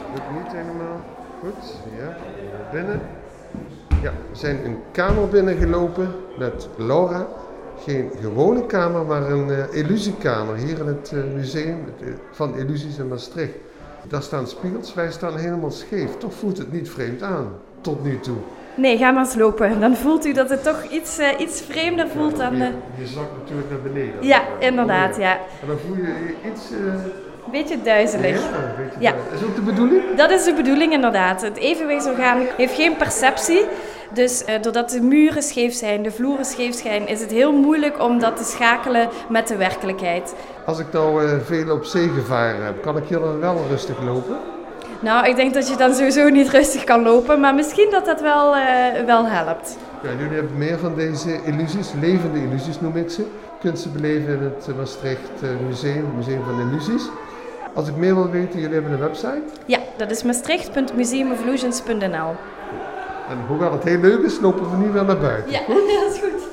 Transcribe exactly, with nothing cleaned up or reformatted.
lukt niet helemaal. Goed, ja, binnen. Ja, we zijn een kamer binnengelopen met Laura. Geen gewone kamer, maar een uh, illusiekamer hier in het uh, museum van Illusies in Maastricht. Daar staan spiegels, wij staan helemaal scheef. Toch voelt het niet vreemd aan, tot nu toe. Nee, ga maar eens lopen. Dan voelt u dat het toch iets, uh, iets vreemder voelt dan... Uh... Je, je zakt natuurlijk naar beneden. Ja, inderdaad, ja. En dan voel je je iets... Uh... Een beetje duizelig. Ja, een beetje ja. duizelig. Is dat ook de bedoeling? Dat is de bedoeling, inderdaad. Het evenwichtsorgaan heeft geen perceptie. Dus uh, doordat de muren scheef zijn, de vloeren scheef zijn, is het heel moeilijk om dat te schakelen met de werkelijkheid. Als ik nou uh, veel op zee gevaren heb, kan ik hier dan wel rustig lopen? Nou, ik denk dat je dan sowieso niet rustig kan lopen, maar misschien dat dat wel, uh, wel helpt. Ja, jullie hebben meer van deze illusies, levende illusies noem ik ze. Je kunt ze beleven in het Maastricht Museum, het Museum van Illusies. Als ik meer wil weten, jullie hebben een website? Ja, dat is maastricht punt museum of illusions punt n l. En hoe gaat het heel leuk is, lopen we nu weer naar buiten. Ja, dat is goed.